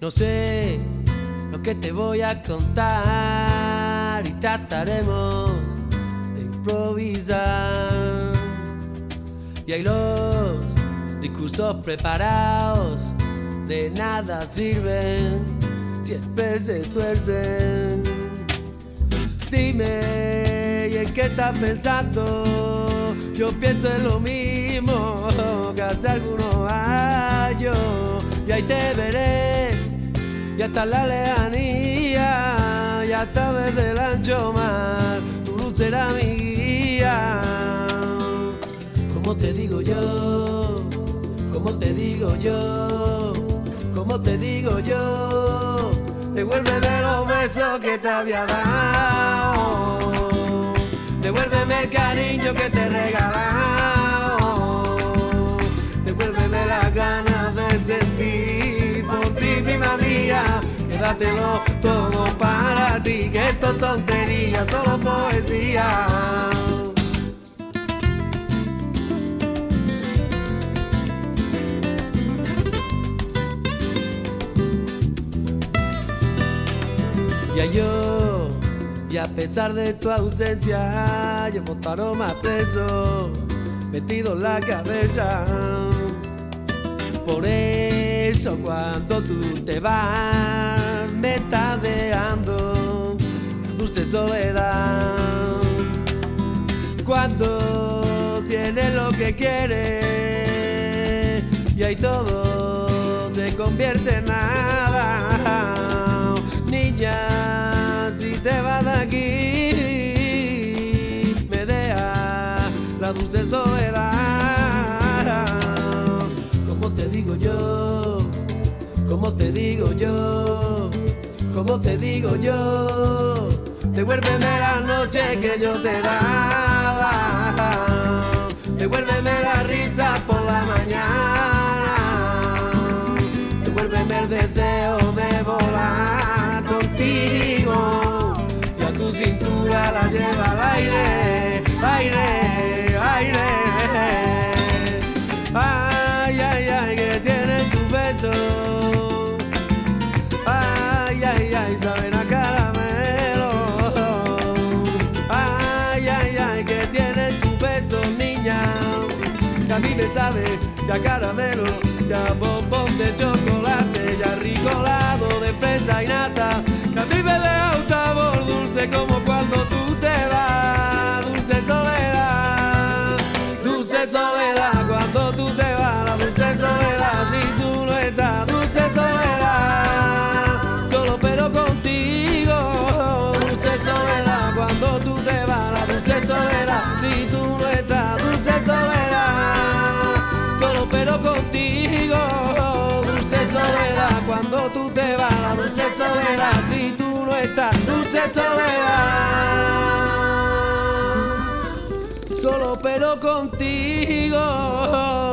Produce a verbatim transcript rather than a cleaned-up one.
No sé lo que te voy a contar y trataremos de improvisar. Y hay los discursos preparados, de nada sirven, siempre se tuercen. Dime, ¿y en qué estás pensando? Yo pienso en lo mismo que hace algunos años. Y ahí te veré, y hasta la lejanía, y hasta desde el ancho mar, tu luz será mi guía. ¿Cómo te digo yo? ¿Cómo te digo yo? ¿Cómo te digo yo? Devuélveme los besos que te había dado, devuélveme el cariño que te he regalado, devuélveme las ganas de sentir por ti, prima mía. Quédatelo todo para ti, que esto es tontería, solo poesía. Ya yo, y a pesar de tu ausencia, llevo tu aroma preso, metido en la cabeza. Por eso cuando tú te vas, me estás dejando la dulce soledad. Cuando tienes lo que quieres, y ahí todo se convierte en nada. Niña, si te vas de aquí, me deja la dulce soledad. ¿Cómo te digo yo? ¿Cómo te digo yo? ¿Cómo te digo yo? Devuélveme la noche que yo te daba, devuélveme la risa por la mañana, devuélveme el deseo de volar contigo, y a tu cintura la lleva al aire, aire, aire. Ay, ay, ay, que tiene tu beso. Ay, ay, ay, saben a caramelo. Ay, ay, ay, que tiene tu beso, niña, que a mí me sabe ya caramelo, ya bombón de chocolate, ya ricolado de fresa y nata, que a mí me deja un sabor dulce como cuando tú te vas. Dulce soledad, dulce soledad, cuando tú te vas, la dulce soledad, si tú no estás. Dulce soledad, solo pero contigo. Dulce soledad, cuando tú te vas, la dulce soledad, si tú no estás. Dulce soledad, solo pero contigo. Dulce soledad, cuando tú te vas, la dulce soledad, si tú no estás. Dulce soledad, solo pero contigo.